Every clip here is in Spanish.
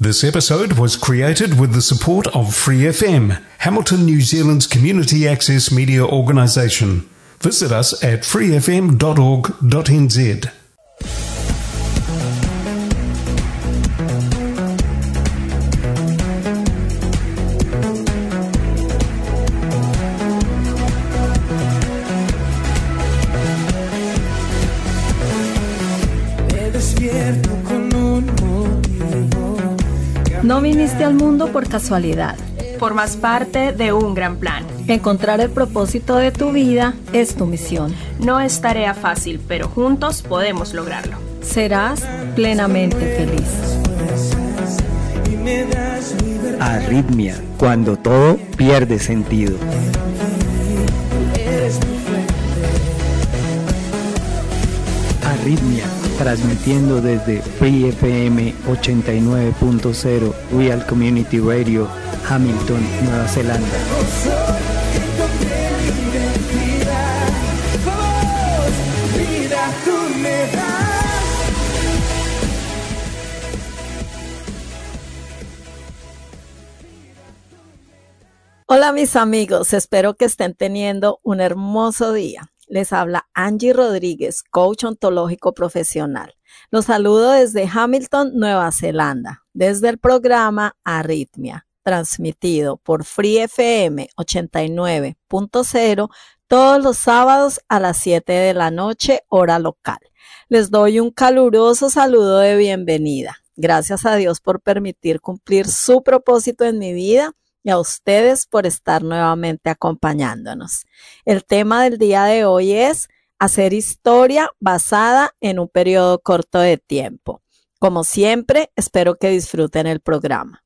This episode was created with the support of Free FM, Hamilton, New Zealand's community access media organisation. Visit us at freefm.org.nz. No viniste al mundo por casualidad. Formas parte de un gran plan. Encontrar el propósito de tu vida es tu misión. No es tarea fácil, pero juntos podemos lograrlo. Serás plenamente feliz. Arritmia, cuando todo pierde sentido. Arritmia, transmitiendo desde Free FM 89.0 Real Community Radio, Hamilton, Nueva Zelanda. Hola mis amigos, espero que estén teniendo un hermoso día. Les habla Angie Rodríguez, coach ontológico profesional. Los saludo desde Hamilton, Nueva Zelanda, desde el programa Arritmia, transmitido por Free FM 89.0 todos los sábados a las 7 de la noche, hora local. Les doy un caluroso saludo de bienvenida. Gracias a Dios por permitir cumplir su propósito en mi vida y a ustedes por estar nuevamente acompañándonos. El tema del día de hoy es hacer historia basada en un periodo corto de tiempo. Como siempre, espero que disfruten el programa.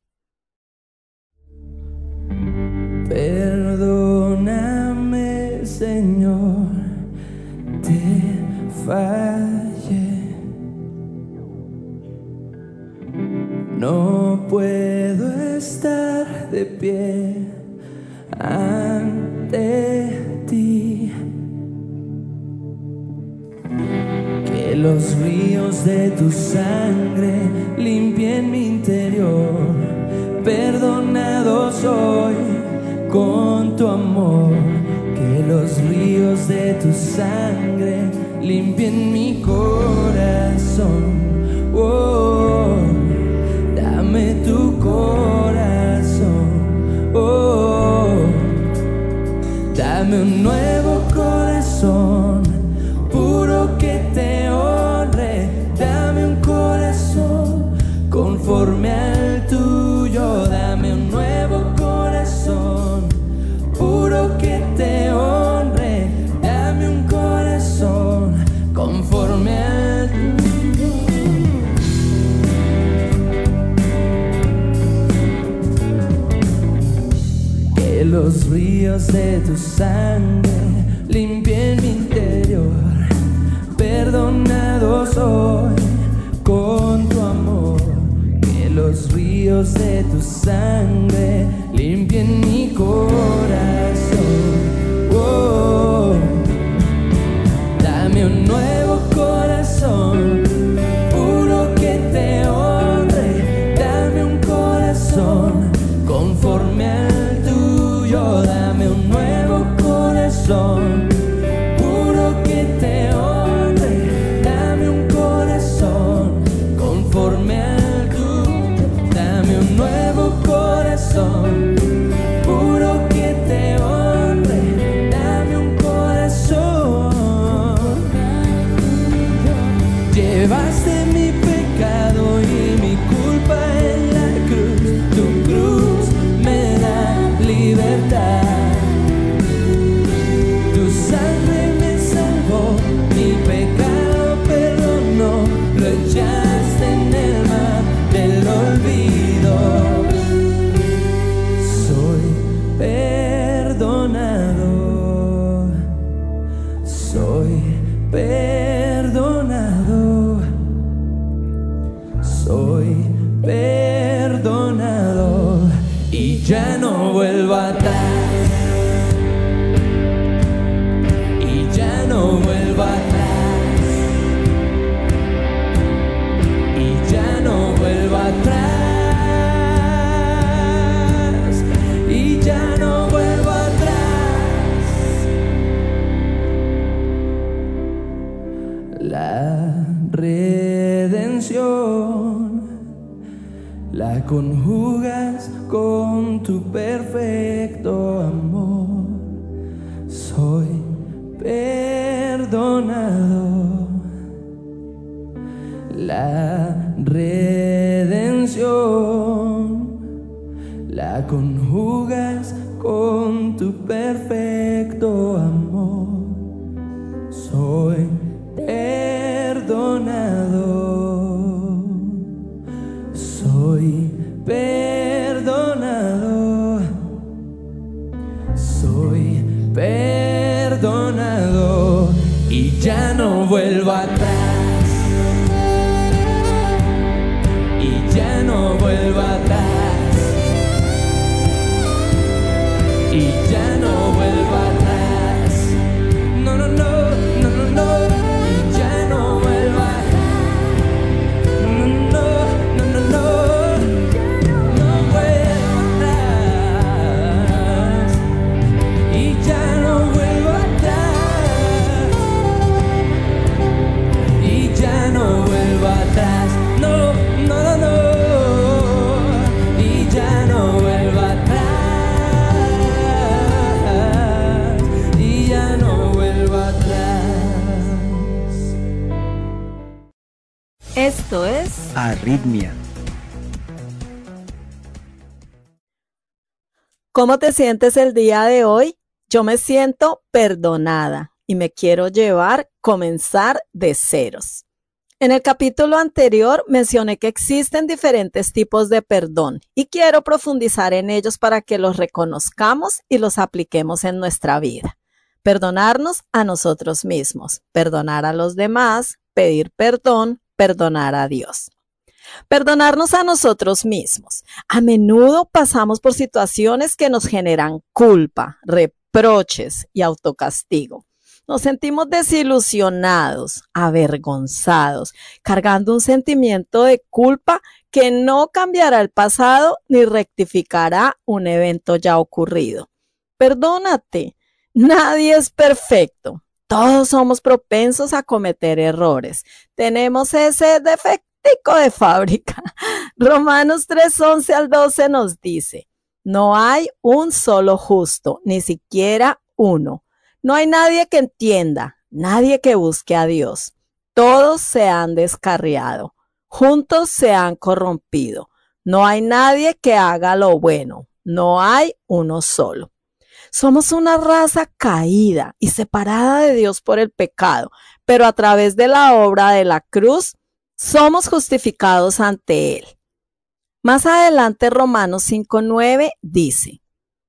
Perdóname, Señor, te fallé. No puedo estar de pie ante ti. Que los ríos de tu sangre limpien mi interior. Perdonado soy con tu amor. Que los ríos de tu sangre limpien mi corazón. Oh, dame tu corazón, oh, dame un nuevo corazón, puro que te honre, dame un corazón conforme al tuyo, dame un nuevo corazón, puro que te honre, dame un corazón conforme al tuyo. Que los ríos de tu sangre limpien mi interior. Perdonado soy con tu amor. Que los ríos de tu sangre limpien mi corazón. Oh, dame un nuevo corazón, puro que te honre. Dame un corazón conforme al tuyo, dame un nuevo corazón, puro que te honre, dame un corazón, conforme al tuyo, dame un nuevo corazón, puro que te honre, dame un corazón. Llevaste mi pecado y mi culpa en la cruz, tu cruz me da libertad. Tu sangre me salvó, mi pecado perdonó, lo echaste en el mar del olvido. la conjugas con tu perfecto amor. Soy perdonado. La redención la conjugas con tu perfecto amor. Soy perdonado. Soy perdonado. Soy perdonado y ya no vuelvo atrás. Y ya no vuelvo atrás. Y ya no vuelvo atrás. No, no, no, no, no, no. Y ya no vuelvo atrás. No, no, no, no, no. No vuelvo atrás. Y ya no vuelvo atrás. Y ya no vuelvo atrás. No, no, no, no. Y ya no vuelvo atrás. Esto es Arritmia. ¿Cómo te sientes el día de hoy? Yo me siento perdonada y me quiero comenzar de ceros. En el capítulo anterior mencioné que existen diferentes tipos de perdón y quiero profundizar en ellos para que los reconozcamos y los apliquemos en nuestra vida. Perdonarnos a nosotros mismos, perdonar a los demás, pedir perdón, perdonar a Dios. Perdonarnos a nosotros mismos. A menudo pasamos por situaciones que nos generan culpa, reproches y autocastigo. Nos sentimos desilusionados, avergonzados, cargando un sentimiento de culpa que no cambiará el pasado ni rectificará un evento ya ocurrido. Perdónate. Nadie es perfecto. Todos somos propensos a cometer errores. Tenemos ese defectico de fábrica. Romanos 3:11 al 12 nos dice, no hay un solo justo, ni siquiera uno. No hay nadie que entienda, nadie que busque a Dios. Todos se han descarriado, juntos se han corrompido. No hay nadie que haga lo bueno, no hay uno solo. Somos una raza caída y separada de Dios por el pecado, pero a través de la obra de la cruz somos justificados ante Él. Más adelante Romanos 5:9 dice,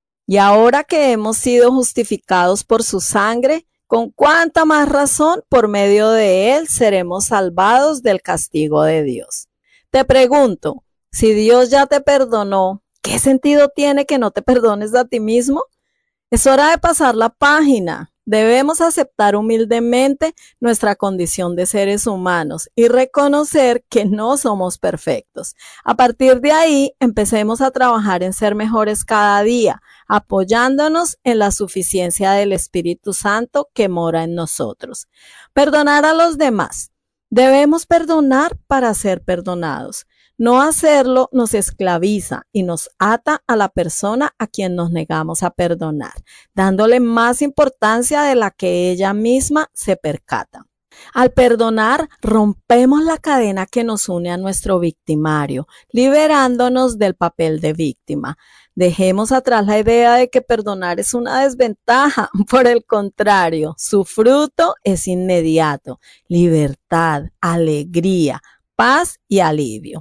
y ahora que hemos sido justificados por su sangre, con cuánta más razón por medio de Él seremos salvados del castigo de Dios. Te pregunto, si Dios ya te perdonó, ¿qué sentido tiene que no te perdones a ti mismo? Es hora de pasar la página. Debemos aceptar humildemente nuestra condición de seres humanos y reconocer que no somos perfectos. A partir de ahí, empecemos a trabajar en ser mejores cada día, apoyándonos en la suficiencia del Espíritu Santo que mora en nosotros. Perdonar a los demás. Debemos perdonar para ser perdonados. No hacerlo nos esclaviza y nos ata a la persona a quien nos negamos a perdonar, dándole más importancia de la que ella misma se percata. Al perdonar, rompemos la cadena que nos une a nuestro victimario, liberándonos del papel de víctima. Dejemos atrás la idea de que perdonar es una desventaja. Por el contrario, su fruto es inmediato: libertad, alegría, paz y alivio.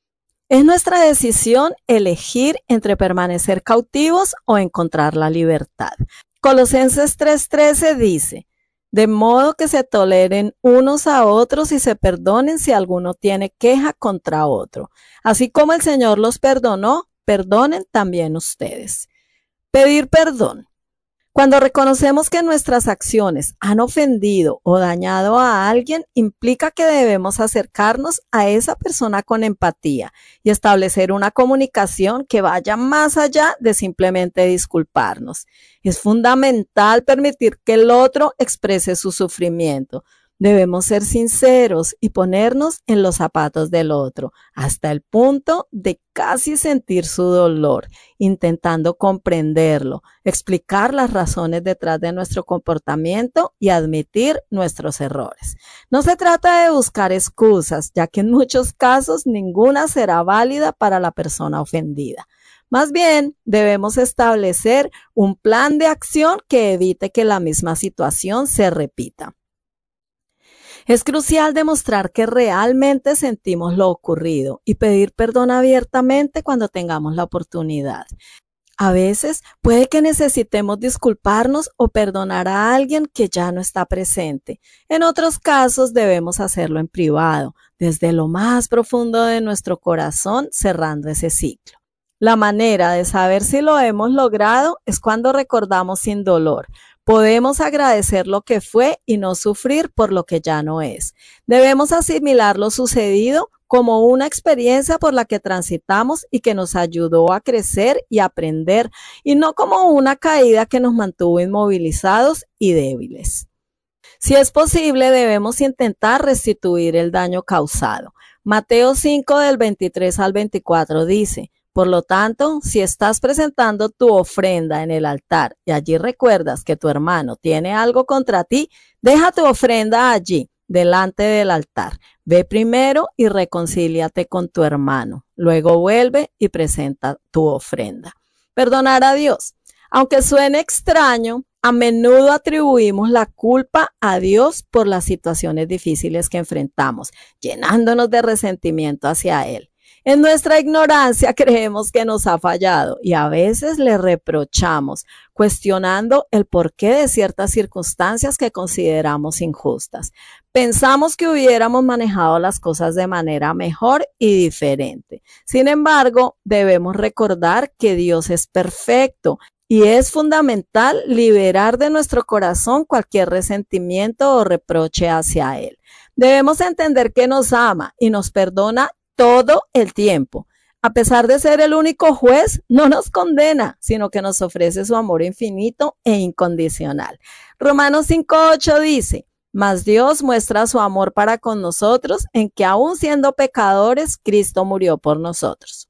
Es nuestra decisión elegir entre permanecer cautivos o encontrar la libertad. Colosenses 3:13 dice, de modo que se toleren unos a otros y se perdonen si alguno tiene queja contra otro. Así como el Señor los perdonó, perdonen también ustedes. Pedir perdón. Cuando reconocemos que nuestras acciones han ofendido o dañado a alguien, implica que debemos acercarnos a esa persona con empatía y establecer una comunicación que vaya más allá de simplemente disculparnos. Es fundamental permitir que el otro exprese su sufrimiento. Debemos ser sinceros y ponernos en los zapatos del otro, hasta el punto de casi sentir su dolor, intentando comprenderlo, explicar las razones detrás de nuestro comportamiento y admitir nuestros errores. No se trata de buscar excusas, ya que en muchos casos ninguna será válida para la persona ofendida. Más bien, debemos establecer un plan de acción que evite que la misma situación se repita. Es crucial demostrar que realmente sentimos lo ocurrido y pedir perdón abiertamente cuando tengamos la oportunidad. A veces puede que necesitemos disculparnos o perdonar a alguien que ya no está presente. En otros casos debemos hacerlo en privado, desde lo más profundo de nuestro corazón, cerrando ese ciclo. La manera de saber si lo hemos logrado es cuando recordamos sin dolor. Podemos agradecer lo que fue y no sufrir por lo que ya no es. Debemos asimilar lo sucedido como una experiencia por la que transitamos y que nos ayudó a crecer y aprender, y no como una caída que nos mantuvo inmovilizados y débiles. Si es posible, debemos intentar restituir el daño causado. Mateo 5 del 23 al 24 dice: por lo tanto, si estás presentando tu ofrenda en el altar y allí recuerdas que tu hermano tiene algo contra ti, deja tu ofrenda allí, delante del altar. Ve primero y reconcíliate con tu hermano. Luego vuelve y presenta tu ofrenda. Perdonar a Dios. Aunque suene extraño, a menudo atribuimos la culpa a Dios por las situaciones difíciles que enfrentamos, llenándonos de resentimiento hacia Él. En nuestra ignorancia creemos que nos ha fallado y a veces le reprochamos, cuestionando el porqué de ciertas circunstancias que consideramos injustas. Pensamos que hubiéramos manejado las cosas de manera mejor y diferente. Sin embargo, debemos recordar que Dios es perfecto y es fundamental liberar de nuestro corazón cualquier resentimiento o reproche hacia Él. Debemos entender que nos ama y nos perdona todo el tiempo. A pesar de ser el único juez, no nos condena, sino que nos ofrece su amor infinito e incondicional. Romanos 5:8 dice: mas Dios muestra su amor para con nosotros en que aun siendo pecadores, Cristo murió por nosotros.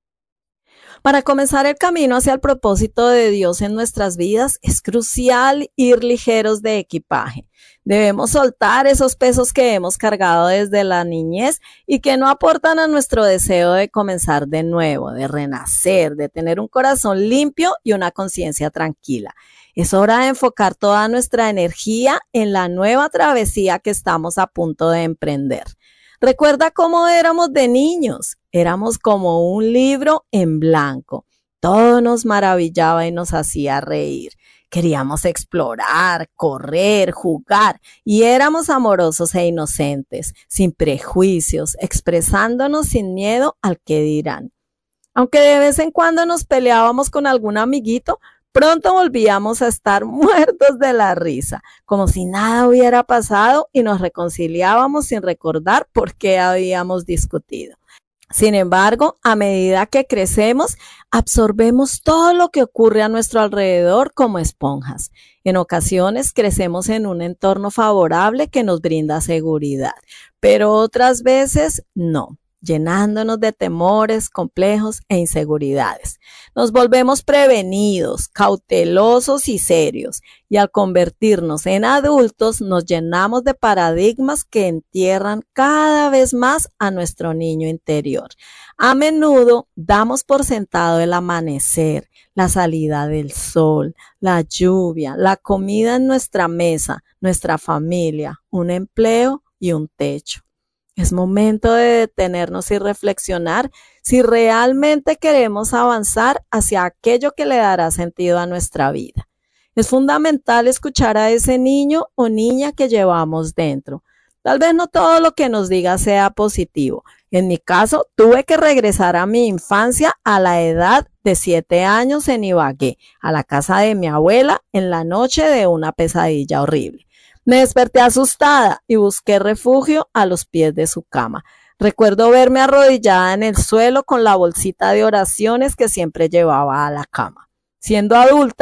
Para comenzar el camino hacia el propósito de Dios en nuestras vidas, es crucial ir ligeros de equipaje. Debemos soltar esos pesos que hemos cargado desde la niñez y que no aportan a nuestro deseo de comenzar de nuevo, de renacer, de tener un corazón limpio y una conciencia tranquila. Es hora de enfocar toda nuestra energía en la nueva travesía que estamos a punto de emprender. Recuerda cómo éramos de niños. Éramos como un libro en blanco. Todo nos maravillaba y nos hacía reír. Queríamos explorar, correr, jugar y éramos amorosos e inocentes, sin prejuicios, expresándonos sin miedo al que dirán. Aunque de vez en cuando nos peleábamos con algún amiguito, pronto volvíamos a estar muertos de la risa, como si nada hubiera pasado y nos reconciliábamos sin recordar por qué habíamos discutido. Sin embargo, a medida que crecemos, absorbemos todo lo que ocurre a nuestro alrededor como esponjas. En ocasiones crecemos en un entorno favorable que nos brinda seguridad, pero otras veces no, llenándonos de temores, complejos e inseguridades. Nos volvemos prevenidos, cautelosos y serios, y al convertirnos en adultos nos llenamos de paradigmas que entierran cada vez más a nuestro niño interior. A menudo damos por sentado el amanecer, la salida del sol, la lluvia, la comida en nuestra mesa, nuestra familia, un empleo y un techo. Es momento de detenernos y reflexionar si realmente queremos avanzar hacia aquello que le dará sentido a nuestra vida. Es fundamental escuchar a ese niño o niña que llevamos dentro. Tal vez no todo lo que nos diga sea positivo. En mi caso, tuve que regresar a mi infancia a la edad de 7 años en Ibagué, a la casa de mi abuela en la noche de una pesadilla horrible. Me desperté asustada y busqué refugio a los pies de su cama. Recuerdo verme arrodillada en el suelo con la bolsita de oraciones que siempre llevaba a la cama. Siendo adulta,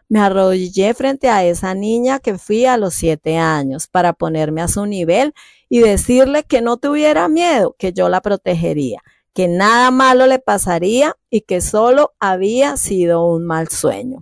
Me arrodillé frente a esa niña que fui a los 7 años para ponerme a su nivel y decirle que no tuviera miedo, que yo la protegería, que nada malo le pasaría y que solo había sido un mal sueño.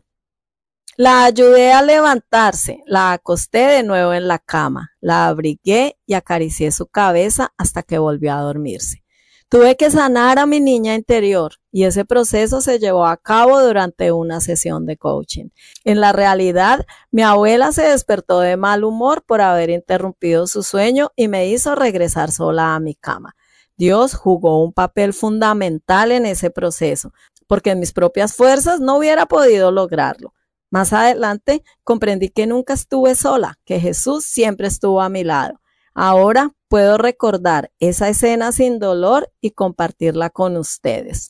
La ayudé a levantarse, la acosté de nuevo en la cama, la abrigué y acaricié su cabeza hasta que volvió a dormirse. Tuve que sanar a mi niña interior y ese proceso se llevó a cabo durante una sesión de coaching. En la realidad, mi abuela se despertó de mal humor por haber interrumpido su sueño y me hizo regresar sola a mi cama. Dios jugó un papel fundamental en ese proceso, porque en mis propias fuerzas no hubiera podido lograrlo. Más adelante comprendí que nunca estuve sola, que Jesús siempre estuvo a mi lado. Ahora puedo recordar esa escena sin dolor y compartirla con ustedes.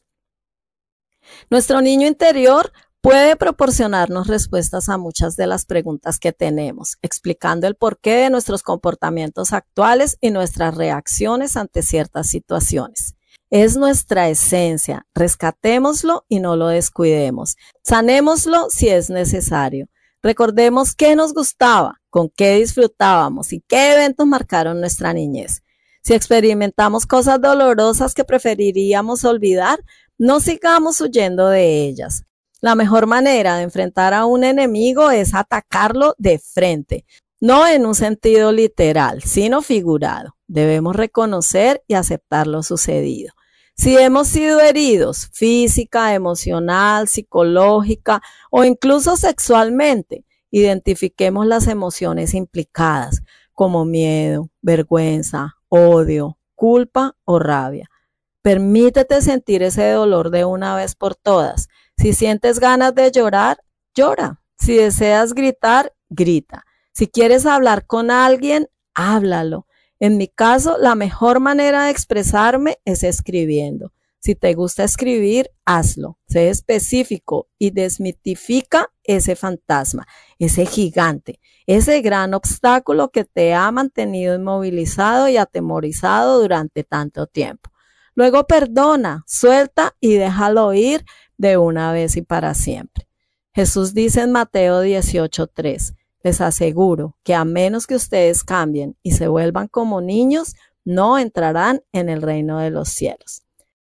Nuestro niño interior puede proporcionarnos respuestas a muchas de las preguntas que tenemos, explicando el porqué de nuestros comportamientos actuales y nuestras reacciones ante ciertas situaciones. Es nuestra esencia, rescatémoslo y no lo descuidemos. Sanémoslo si es necesario. Recordemos qué nos gustaba, con qué disfrutábamos y qué eventos marcaron nuestra niñez. Si experimentamos cosas dolorosas que preferiríamos olvidar, no sigamos huyendo de ellas. La mejor manera de enfrentar a un enemigo es atacarlo de frente, no en un sentido literal, sino figurado. Debemos reconocer y aceptar lo sucedido. Si hemos sido heridos física, emocional, psicológica o incluso sexualmente, identifiquemos las emociones implicadas como miedo, vergüenza, odio, culpa o rabia. Permítete sentir ese dolor de una vez por todas. Si sientes ganas de llorar, llora. Si deseas gritar, grita. Si quieres hablar con alguien, háblalo. En mi caso, la mejor manera de expresarme es escribiendo. Si te gusta escribir, hazlo. Sé específico y desmitifica ese fantasma, ese gigante, ese gran obstáculo que te ha mantenido inmovilizado y atemorizado durante tanto tiempo. Luego perdona, suelta y déjalo ir de una vez y para siempre. Jesús dice en Mateo 18:3, les aseguro que a menos que ustedes cambien y se vuelvan como niños, no entrarán en el reino de los cielos.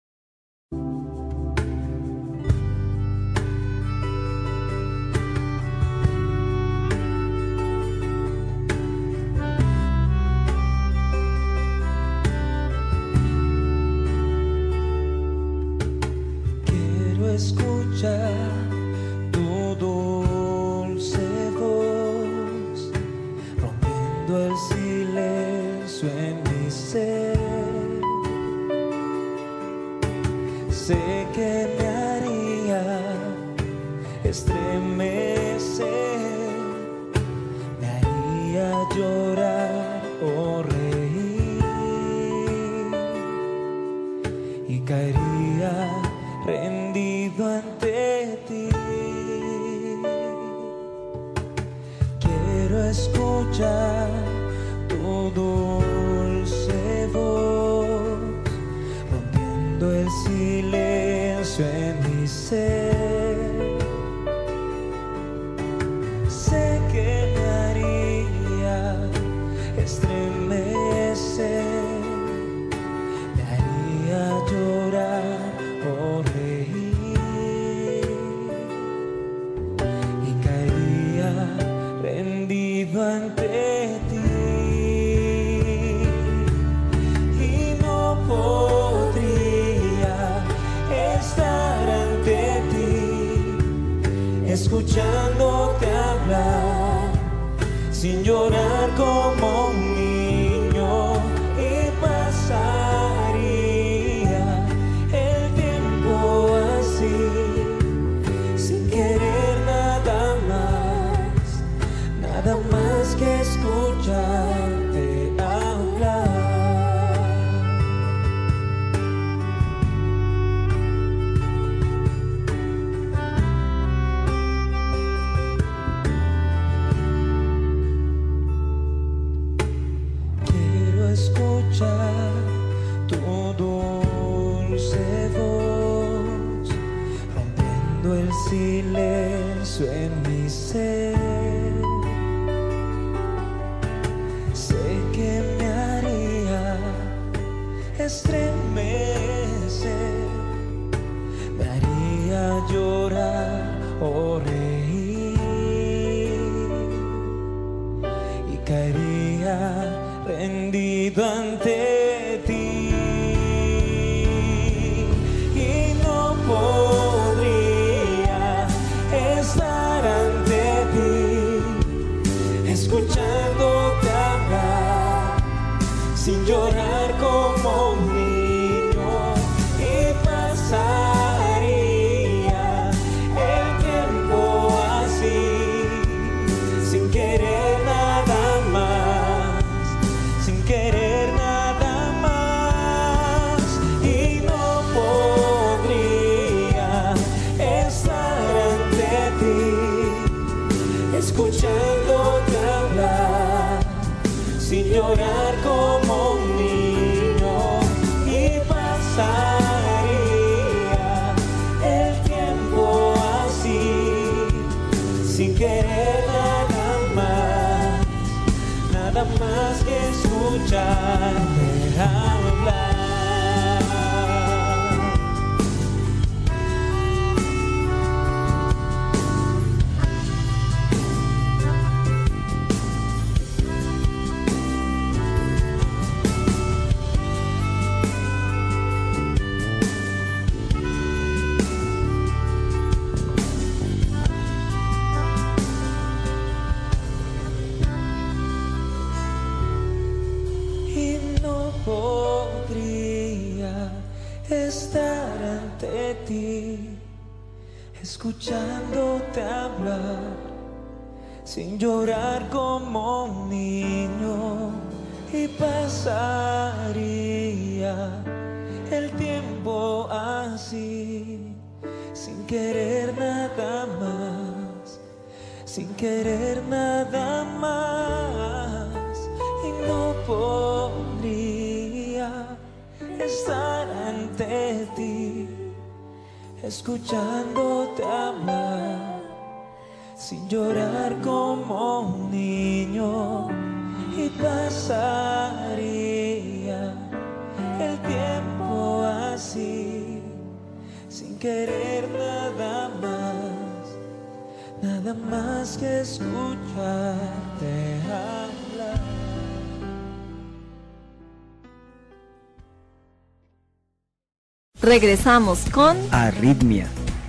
Quiero escuchar tu dulce voz, rompiendo el silencio en mi ser. Sé que me haría estremecer, me haría llorar o reír y caería rendido ante ti. Quiero escuchar tu dulce voz, rompiendo el silencio en mi ser. Sé que me haría estremecer, me haría llorar o reír y caería rendido ante ti. Y no podría estar ante ti, escuchándote hablar, sin llorar como un niño, y pasaría el tiempo así, sin querer nada más que escucharte hablar. llenando el silencio en mi ser. Sé que me haría estremecer, me haría llorar o reír y caería rendido ante ti y no podría estar ante ti escuchándote hablar sin llorar como un niño y pasaría el tiempo así sin querer nada más, sin querer nada más y no podría estar ante ti escuchándote hablar sin llorar como un niño y pasaría el tiempo así sin querer nada más que escucharte hablar. Podría estar ante ti escuchándote hablar sin llorar como un niño y pasaría el tiempo así sin querer nada más, sin querer nada más y no podría estar ante ti escuchándote hablar sin llorar como un niño y pasaría el tiempo así sin querer nada más que escucharte hablar. Regresamos con Arritmia.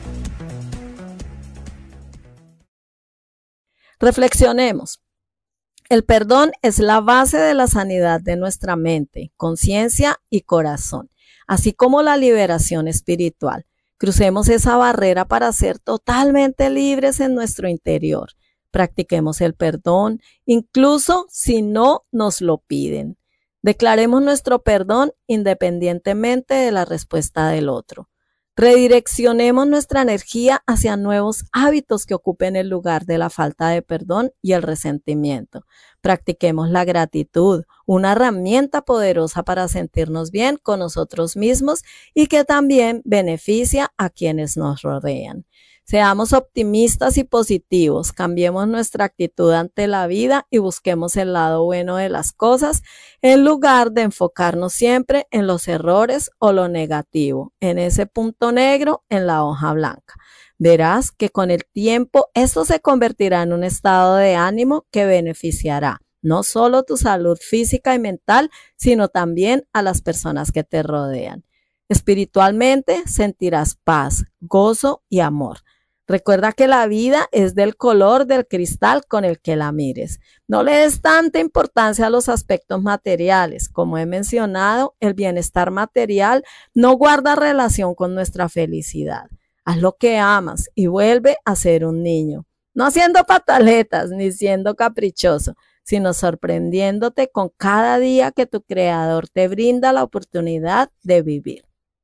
Reflexionemos. El perdón es la base de la sanidad de nuestra mente, conciencia y corazón, así como la liberación espiritual. Crucemos esa barrera para ser totalmente libres en nuestro interior. Practiquemos el perdón, incluso si no nos lo piden. Declaremos nuestro perdón independientemente de la respuesta del otro. Redireccionemos nuestra energía hacia nuevos hábitos que ocupen el lugar de la falta de perdón y el resentimiento. Practiquemos la gratitud, una herramienta poderosa para sentirnos bien con nosotros mismos y que también beneficia a quienes nos rodean. Seamos optimistas y positivos, cambiemos nuestra actitud ante la vida y busquemos el lado bueno de las cosas en lugar de enfocarnos siempre en los errores o lo negativo, en ese punto negro en la hoja blanca. Verás que con el tiempo esto se convertirá en un estado de ánimo que beneficiará no solo tu salud física y mental, sino también a las personas que te rodean. Espiritualmente sentirás paz, gozo y amor. Recuerda que la vida es del color del cristal con el que la mires. No le des tanta importancia a los aspectos materiales. Como he mencionado, el bienestar material no guarda relación con nuestra felicidad. Haz lo que amas y vuelve a ser un niño. No haciendo pataletas ni siendo caprichoso, sino sorprendiéndote con cada día que tu Creador te brinda la oportunidad de vivir.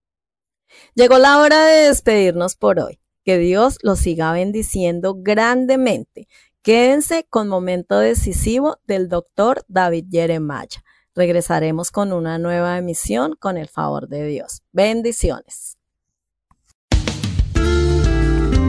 Llegó la hora de despedirnos por hoy. Que Dios los siga bendiciendo grandemente. Quédense con Momento Decisivo del Dr. David Jeremiah. Regresaremos con una nueva emisión con el favor de Dios. Bendiciones.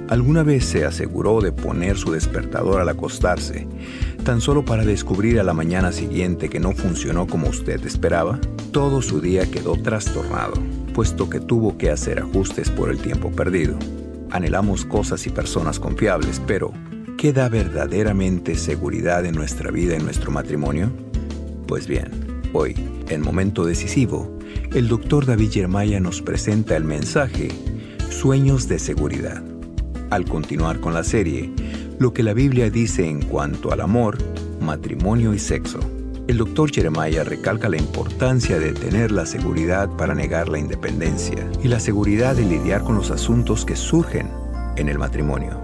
¿Alguna vez se aseguró de poner su despertador al acostarse, tan solo para descubrir a la mañana siguiente que no funcionó como usted esperaba? Todo su día quedó trastornado, puesto que tuvo que hacer ajustes por el tiempo perdido. Anhelamos cosas y personas confiables, pero ¿qué da verdaderamente seguridad en nuestra vida y en nuestro matrimonio? Pues bien, hoy, en Momento Decisivo, el Dr. David Jeremiah nos presenta el mensaje Sueños de Seguridad. Al continuar con la serie, lo que la Biblia dice en cuanto al amor, matrimonio y sexo. El Dr. Jeremiah recalca la importancia de tener la seguridad para negar la independencia y la seguridad de lidiar con los asuntos que surgen en el matrimonio.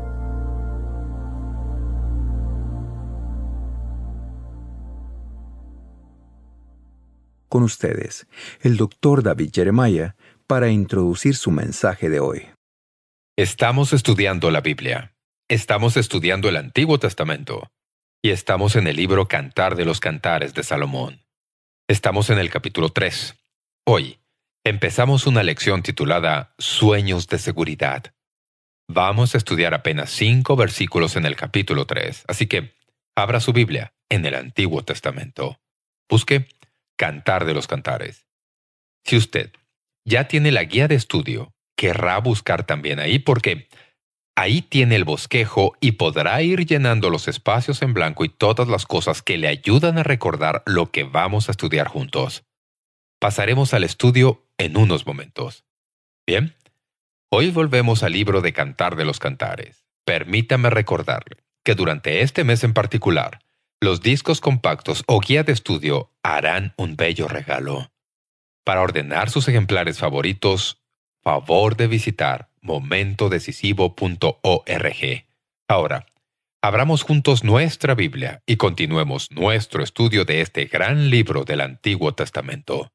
Con ustedes, el Dr. David Jeremiah, para introducir su mensaje de hoy. Estamos estudiando la Biblia. Estamos estudiando el Antiguo Testamento. Y estamos en el libro Cantar de los Cantares de Salomón. Estamos en el capítulo 3. Hoy, empezamos una lección titulada Sueños de Seguridad. Vamos a estudiar apenas 5 versículos en el capítulo 3, así que abra su Biblia en el Antiguo Testamento. Busque Cantar de los Cantares. Si usted ya tiene la guía de estudio, querrá buscar también ahí porque ahí tiene el bosquejo y podrá ir llenando los espacios en blanco y todas las cosas que le ayudan a recordar lo que vamos a estudiar juntos. Pasaremos al estudio en unos momentos. Bien, hoy volvemos al libro de Cantar de los Cantares. Permítame recordarle que durante este mes en particular, los discos compactos o guía de estudio harán un bello regalo. Para ordenar sus ejemplares favoritos, favor de visitar momentodecisivo.org. Ahora, abramos juntos nuestra Biblia y continuemos nuestro estudio de este gran libro del Antiguo Testamento.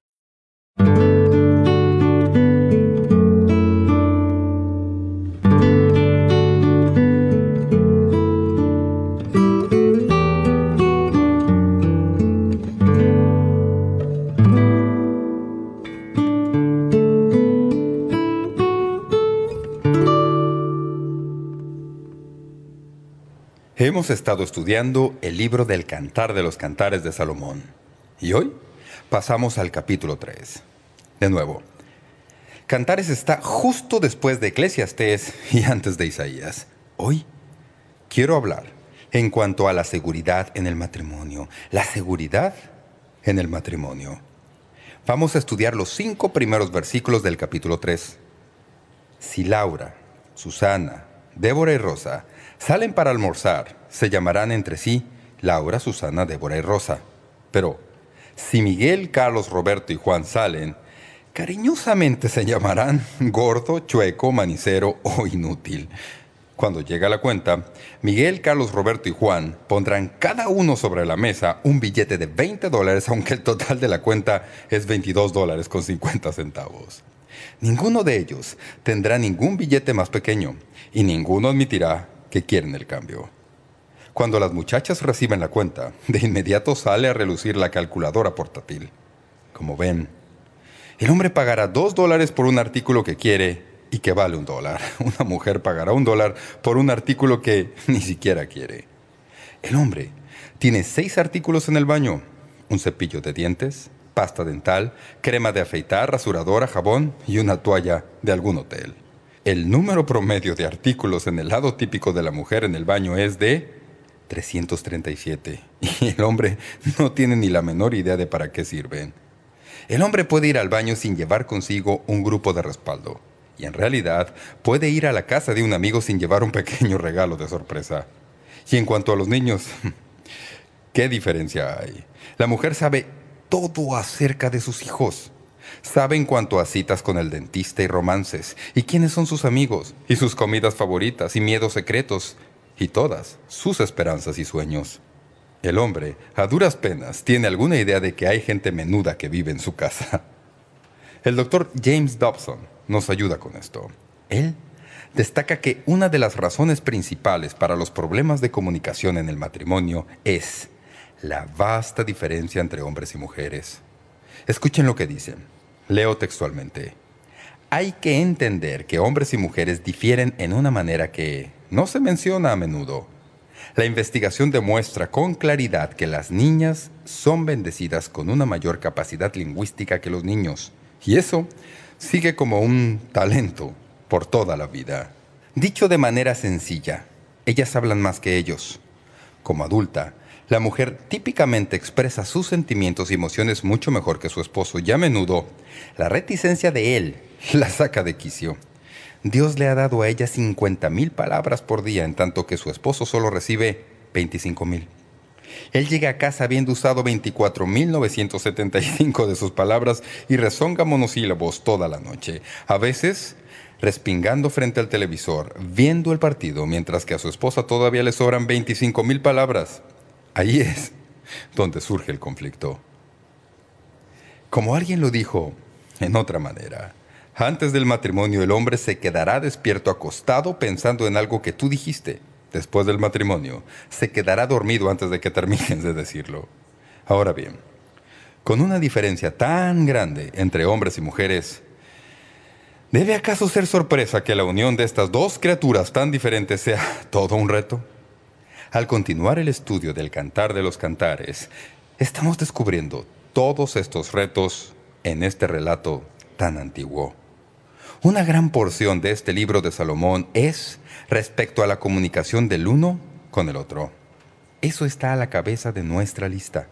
Hemos estado estudiando el libro del Cantar de los Cantares de Salomón. Y hoy pasamos al capítulo 3. De nuevo, Cantares está justo después de Eclesiastés y antes de Isaías. Hoy quiero hablar en cuanto a la seguridad en el matrimonio. La seguridad en el matrimonio. Vamos a estudiar los 5 primeros versículos del capítulo 3. Si Laura, Susana, Débora y Rosa salen para almorzar, se llamarán entre sí Laura, Susana, Débora y Rosa. Pero si Miguel, Carlos, Roberto y Juan salen, cariñosamente se llamarán Gordo, Chueco, Manicero o Inútil. Cuando llega la cuenta, Miguel, Carlos, Roberto y Juan pondrán cada uno sobre la mesa un billete de $20, aunque el total de la cuenta es $22.50. Ninguno de ellos tendrá ningún billete más pequeño y ninguno admitirá que quieren el cambio. Cuando las muchachas reciben la cuenta, de inmediato sale a relucir la calculadora portátil. Como ven, el hombre pagará $2 por un artículo que quiere y que vale $1. Una mujer pagará $1 por un artículo que ni siquiera quiere. El hombre tiene 6 artículos en el baño: un cepillo de dientes, pasta dental, crema de afeitar, rasuradora, jabón y una toalla de algún hotel. El número promedio de artículos en el lado típico de la mujer en el baño es de 337. Y el hombre no tiene ni la menor idea de para qué sirven. El hombre puede ir al baño sin llevar consigo un grupo de respaldo. Y en realidad puede ir a la casa de un amigo sin llevar un pequeño regalo de sorpresa. Y en cuanto a los niños, ¿qué diferencia hay? La mujer sabe todo acerca de sus hijos. Sabe en cuanto a citas con el dentista y romances, y quiénes son sus amigos, y sus comidas favoritas, y miedos secretos, y todas sus esperanzas y sueños. El hombre, a duras penas, tiene alguna idea de que hay gente menuda que vive en su casa. El doctor James Dobson nos ayuda con esto. Él destaca que una de las razones principales para los problemas de comunicación en el matrimonio es la vasta diferencia entre hombres y mujeres. Escuchen lo que dicen. Leo textualmente. hay que entender que hombres y mujeres difieren en una manera que no se menciona a menudo. La investigación demuestra con claridad que las niñas son bendecidas con una mayor capacidad lingüística que los niños, y eso sigue como un talento por toda la vida. Dicho de manera sencilla, ellas hablan más que ellos. Como adulta, la mujer típicamente expresa sus sentimientos y emociones mucho mejor que su esposo, y a menudo la reticencia de él la saca de quicio. Dios le ha dado a ella 50,000 palabras por día, en tanto que su esposo solo recibe 25,000. Él llega a casa habiendo usado 24,975 de sus palabras y rezonga monosílabos toda la noche, a veces respingando frente al televisor, viendo el partido, mientras que a su esposa todavía le sobran 25,000 palabras. Ahí es donde surge el conflicto. Como alguien lo dijo en otra manera, antes del matrimonio el hombre se quedará despierto acostado pensando en algo que tú dijiste. Después del matrimonio se quedará dormido antes de que termines de decirlo. Ahora bien, con una diferencia tan grande entre hombres y mujeres, ¿debe acaso ser sorpresa que la unión de estas dos criaturas tan diferentes sea todo un reto? Al continuar el estudio del Cantar de los Cantares, estamos descubriendo todos estos retos en este relato tan antiguo. Una gran porción de este libro de Salomón es respecto a la comunicación del uno con el otro. Eso está a la cabeza de nuestra lista.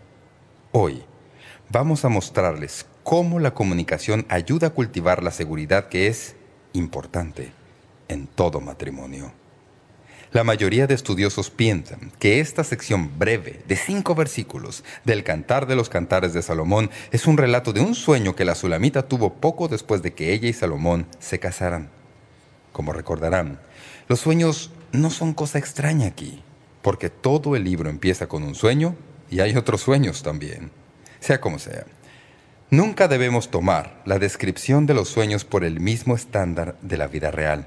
Hoy vamos a mostrarles cómo la comunicación ayuda a cultivar la seguridad que es importante en todo matrimonio. La mayoría de estudiosos piensan que esta sección breve de 5 versículos del Cantar de los Cantares de Salomón es un relato de un sueño que la Sulamita tuvo poco después de que ella y Salomón se casaran. Como recordarán, los sueños no son cosa extraña aquí, porque todo el libro empieza con un sueño y hay otros sueños también. Sea como sea, nunca debemos tomar la descripción de los sueños por el mismo estándar de la vida real.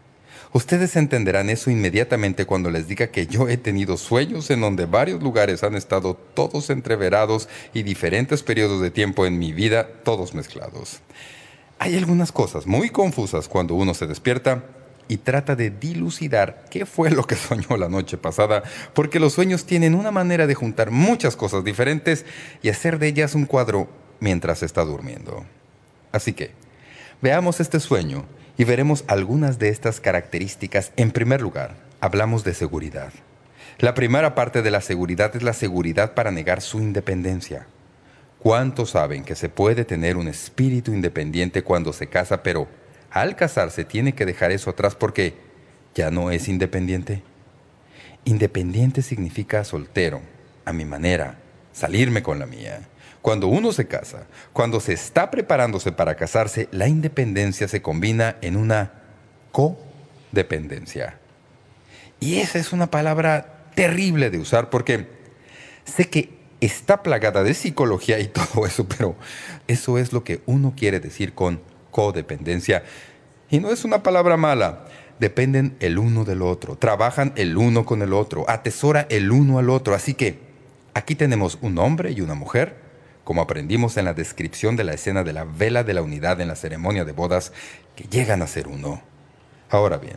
Ustedes entenderán eso inmediatamente cuando les diga que yo he tenido sueños en donde varios lugares han estado todos entreverados y diferentes periodos de tiempo en mi vida, todos mezclados. Hay algunas cosas muy confusas cuando uno se despierta y trata de dilucidar qué fue lo que soñó la noche pasada, porque los sueños tienen una manera de juntar muchas cosas diferentes y hacer de ellas un cuadro mientras está durmiendo. Así que, veamos este sueño y veremos algunas de estas características. En primer lugar, hablamos de seguridad. La primera parte de la seguridad es la seguridad para negar su independencia. ¿Cuántos saben que se puede tener un espíritu independiente cuando se casa, pero al casarse tiene que dejar eso atrás porque ya no es independiente? Independiente significa soltero, a mi manera, salirme con la mía. Cuando uno se casa, cuando se está preparándose para casarse, la independencia se combina en una codependencia. Y esa es una palabra terrible de usar porque sé que está plagada de psicología y todo eso, pero eso es lo que uno quiere decir con codependencia. Y no es una palabra mala. Dependen el uno del otro, trabajan el uno con el otro, atesora el uno al otro. Así que aquí tenemos un hombre y una mujer, como aprendimos en la descripción de la escena de la vela de la unidad en la ceremonia de bodas, que llegan a ser uno. Ahora bien,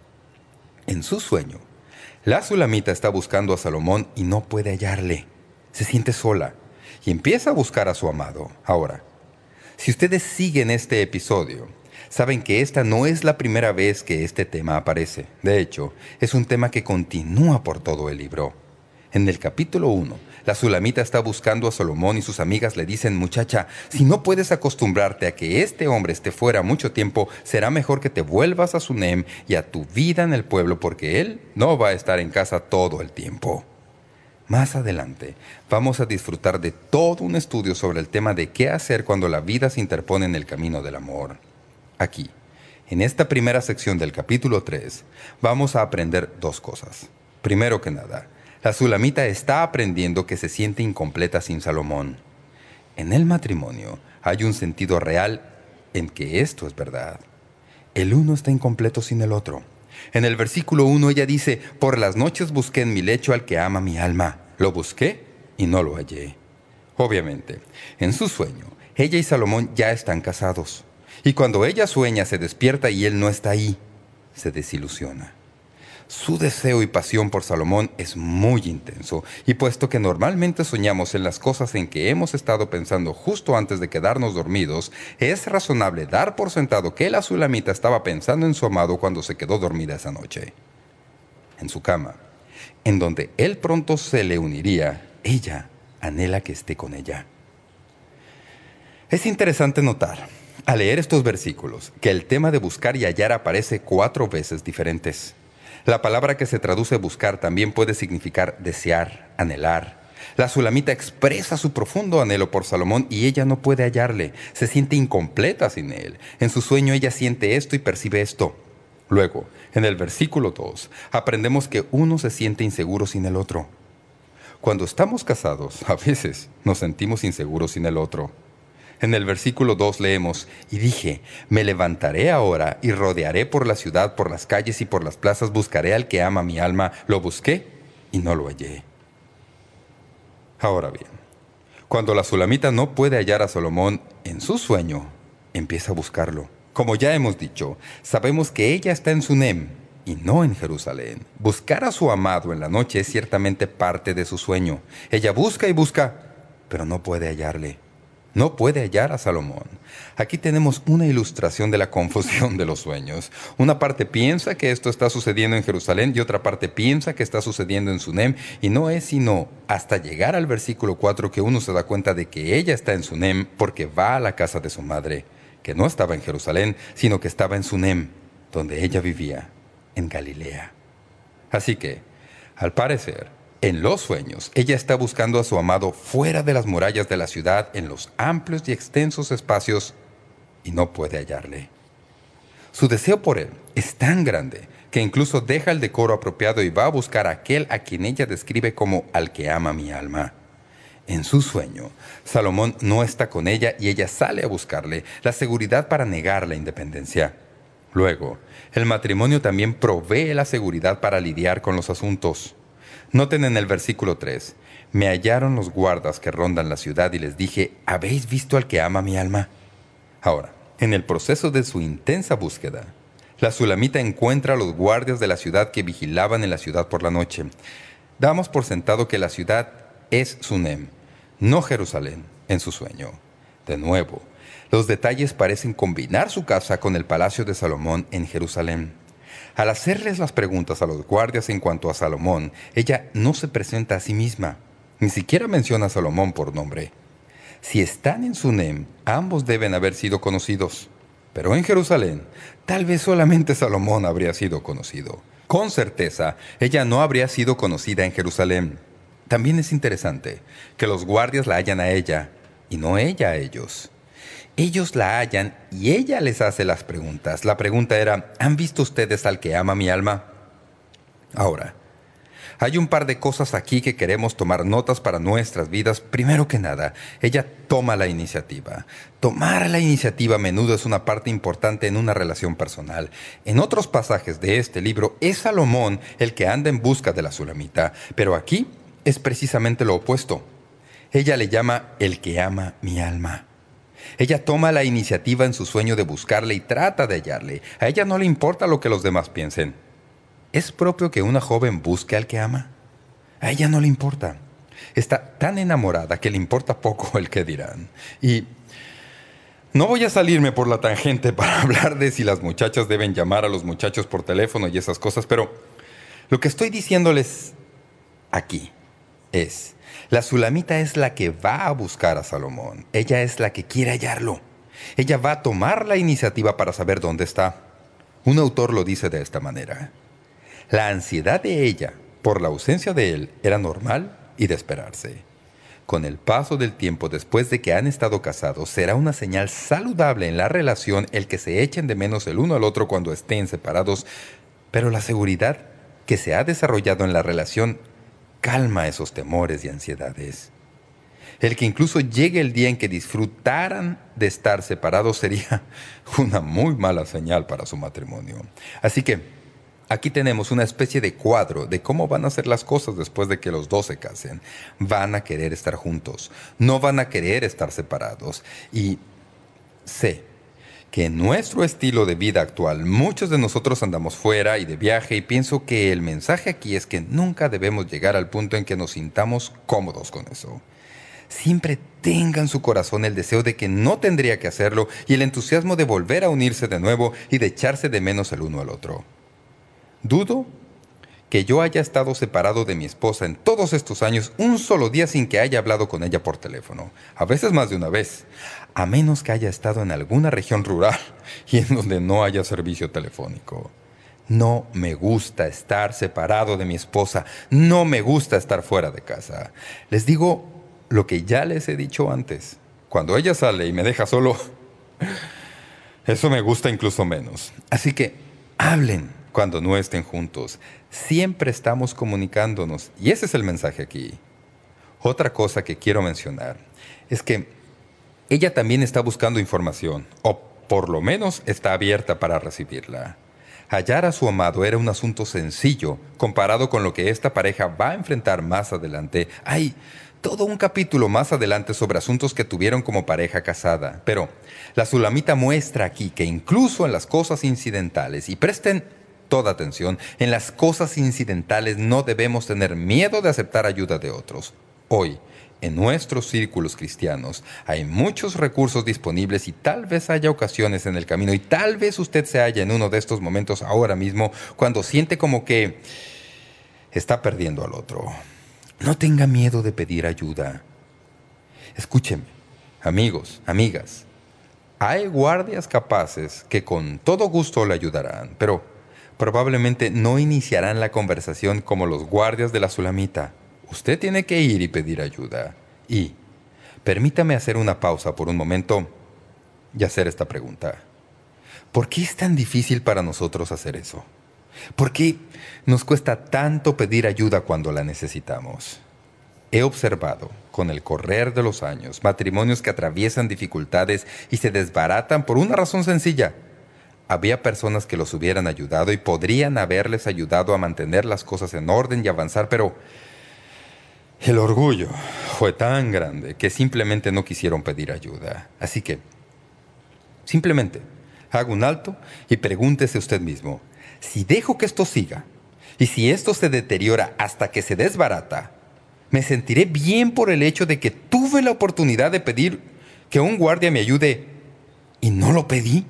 en su sueño, la Sulamita está buscando a Salomón y no puede hallarle. Se siente sola y empieza a buscar a su amado. Ahora, si ustedes siguen este episodio, saben que esta no es la primera vez que este tema aparece. De hecho, es un tema que continúa por todo el libro. En el capítulo 1, la Sulamita está buscando a Salomón y sus amigas le dicen: muchacha, si no puedes acostumbrarte a que este hombre esté fuera mucho tiempo, será mejor que te vuelvas a Sunem y a tu vida en el pueblo, porque él no va a estar en casa todo el tiempo. Más adelante vamos a disfrutar de todo un estudio sobre el tema de qué hacer cuando la vida se interpone en el camino del amor. Aquí, en esta primera sección del capítulo 3, vamos a aprender 2 cosas. Primero que nada, la Sulamita está aprendiendo que se siente incompleta sin Salomón. En el matrimonio hay un sentido real en que esto es verdad. El uno está incompleto sin el otro. En el versículo 1 ella dice: por las noches busqué en mi lecho al que ama mi alma. Lo busqué y no lo hallé. Obviamente, en su sueño, ella y Salomón ya están casados. Y cuando ella sueña, se despierta y él no está ahí, se desilusiona. Su deseo y pasión por Salomón es muy intenso, y puesto que normalmente soñamos en las cosas en que hemos estado pensando justo antes de quedarnos dormidos, es razonable dar por sentado que la sulamita estaba pensando en su amado cuando se quedó dormida esa noche. En su cama, en donde él pronto se le uniría, ella anhela que esté con ella. Es interesante notar, al leer estos versículos, que el tema de buscar y hallar aparece 4 veces diferentes. La palabra que se traduce buscar también puede significar desear, anhelar. La sulamita expresa su profundo anhelo por Salomón y ella no puede hallarle. Se siente incompleta sin él. En su sueño ella siente esto y percibe esto. Luego, en el versículo 2, aprendemos que uno se siente inseguro sin el otro. Cuando estamos casados, a veces nos sentimos inseguros sin el otro. En el versículo 2 leemos, y dije, me levantaré ahora y rodearé por la ciudad, por las calles y por las plazas, buscaré al que ama mi alma. Lo busqué y no lo hallé. Ahora bien, cuando la sulamita no puede hallar a Salomón en su sueño, empieza a buscarlo. Como ya hemos dicho, sabemos que ella está en Sunem y no en Jerusalén. Buscar a su amado en la noche es ciertamente parte de su sueño. Ella busca y busca, pero no puede hallarle. No puede hallar a Salomón. Aquí tenemos una ilustración de la confusión de los sueños. Una parte piensa que esto está sucediendo en Jerusalén y otra parte piensa que está sucediendo en Sunem, y no es sino hasta llegar al versículo 4 que uno se da cuenta de que ella está en Sunem porque va a la casa de su madre, que no estaba en Jerusalén, sino que estaba en Sunem, donde ella vivía, en Galilea. Así que, al parecer, en los sueños, ella está buscando a su amado fuera de las murallas de la ciudad, en los amplios y extensos espacios, y no puede hallarle. Su deseo por él es tan grande que incluso deja el decoro apropiado y va a buscar a aquel a quien ella describe como al que ama mi alma. En su sueño, Salomón no está con ella y ella sale a buscarle, la seguridad para negar la independencia. Luego, el matrimonio también provee la seguridad para lidiar con los asuntos. Noten en el versículo 3, me hallaron los guardas que rondan la ciudad y les dije, ¿habéis visto al que ama mi alma? Ahora, en el proceso de su intensa búsqueda, la sulamita encuentra a los guardias de la ciudad que vigilaban en la ciudad por la noche. Damos por sentado que la ciudad es Sunem, no Jerusalén, en su sueño. De nuevo, los detalles parecen combinar su casa con el palacio de Salomón en Jerusalén. Al hacerles las preguntas a los guardias en cuanto a Salomón, ella no se presenta a sí misma. Ni siquiera menciona a Salomón por nombre. Si están en Sunem, ambos deben haber sido conocidos. Pero en Jerusalén, tal vez solamente Salomón habría sido conocido. Con certeza, ella no habría sido conocida en Jerusalén. También es interesante que los guardias la hallan a ella y no ella a ellos. Ellos la hallan y ella les hace las preguntas. La pregunta era, ¿han visto ustedes al que ama mi alma? Ahora, hay un par de cosas aquí que queremos tomar notas para nuestras vidas. Primero que nada, ella toma la iniciativa. Tomar la iniciativa a menudo es una parte importante en una relación personal. En otros pasajes de este libro es Salomón el que anda en busca de la sulamita, pero aquí es precisamente lo opuesto. Ella le llama el que ama mi alma. Ella toma la iniciativa en su sueño de buscarle y trata de hallarle. A ella no le importa lo que los demás piensen. ¿Es propio que una joven busque al que ama? A ella no le importa. Está tan enamorada que le importa poco el que dirán. Y no voy a salirme por la tangente para hablar de si las muchachas deben llamar a los muchachos por teléfono y esas cosas, pero lo que estoy diciéndoles aquí es, la sulamita es la que va a buscar a Salomón. Ella es la que quiere hallarlo. Ella va a tomar la iniciativa para saber dónde está. Un autor lo dice de esta manera. La ansiedad de ella por la ausencia de él era normal y de esperarse. Con el paso del tiempo después de que han estado casados, será una señal saludable en la relación el que se echen de menos el uno al otro cuando estén separados, pero la seguridad que se ha desarrollado en la relación calma esos temores y ansiedades. El que incluso llegue el día en que disfrutaran de estar separados sería una muy mala señal para su matrimonio. Así que aquí tenemos una especie de cuadro de cómo van a ser las cosas después de que los dos se casen. Van a querer estar juntos, no van a querer estar separados. Y sé que en nuestro estilo de vida actual muchos de nosotros andamos fuera y de viaje, y pienso que el mensaje aquí es que nunca debemos llegar al punto en que nos sintamos cómodos con eso. Siempre tenga en su corazón el deseo de que no tendría que hacerlo y el entusiasmo de volver a unirse de nuevo y de echarse de menos el uno al otro. Dudo que yo haya estado separado de mi esposa en todos estos años un solo día sin que haya hablado con ella por teléfono, a veces más de una vez, a menos que haya estado en alguna región rural y en donde no haya servicio telefónico. No me gusta estar separado de mi esposa, no me gusta estar fuera de casa. Les digo lo que ya les he dicho antes. Cuando ella sale y me deja solo, eso me gusta incluso menos. Así que hablen cuando no estén juntos. Siempre estamos comunicándonos y ese es el mensaje aquí. Otra cosa que quiero mencionar es que ella también está buscando información, o por lo menos está abierta para recibirla. Hallar a su amado era un asunto sencillo comparado con lo que esta pareja va a enfrentar más adelante. Hay todo un capítulo más adelante sobre asuntos que tuvieron como pareja casada. Pero la Sulamita muestra aquí que incluso en las cosas incidentales, y presten toda atención, en las cosas incidentales no debemos tener miedo de aceptar ayuda de otros. Hoy, en nuestros círculos cristianos, hay muchos recursos disponibles y tal vez haya ocasiones en el camino, y tal vez usted se halla en uno de estos momentos ahora mismo cuando siente como que está perdiendo al otro. No tenga miedo de pedir ayuda. Escúcheme, amigos, amigas. Hay guardias capaces que con todo gusto le ayudarán, pero probablemente no iniciarán la conversación como los guardias de la Sulamita. Usted tiene que ir y pedir ayuda. Y permítame hacer una pausa por un momento y hacer esta pregunta. ¿Por qué es tan difícil para nosotros hacer eso? ¿Por qué nos cuesta tanto pedir ayuda cuando la necesitamos? He observado, con el correr de los años, matrimonios que atraviesan dificultades y se desbaratan por una razón sencilla. Había personas que los hubieran ayudado y podrían haberles ayudado a mantener las cosas en orden y avanzar, pero el orgullo fue tan grande que simplemente no quisieron pedir ayuda. Así que, simplemente, haga un alto y pregúntese usted mismo, si dejo que esto siga, y si esto se deteriora hasta que se desbarata, ¿me sentiré bien por el hecho de que tuve la oportunidad de pedir que un guardia me ayude y no lo pedí?